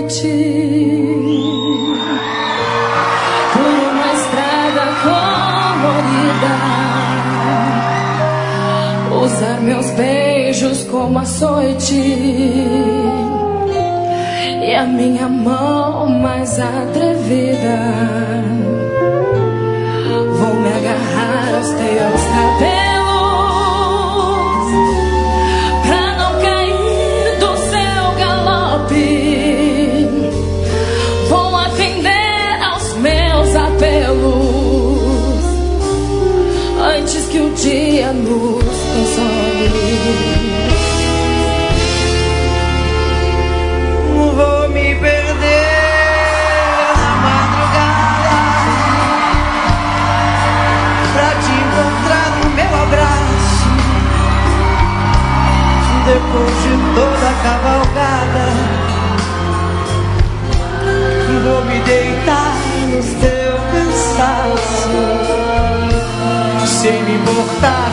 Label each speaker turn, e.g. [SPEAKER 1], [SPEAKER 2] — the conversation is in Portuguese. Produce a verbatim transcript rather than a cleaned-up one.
[SPEAKER 1] noite, por uma estrada colorida, usar meus beijos como açoite e a minha mão mais atrevida. Vou me agarrar aos teus cabelos pra não cair do seu galope. Vou atender aos meus apelos antes que o dia nos console.
[SPEAKER 2] Vou me perder na madrugada pra te encontrar no meu abraço. Depois de toda a cavalgada, vou me deitar no teu cansaço, sem me importar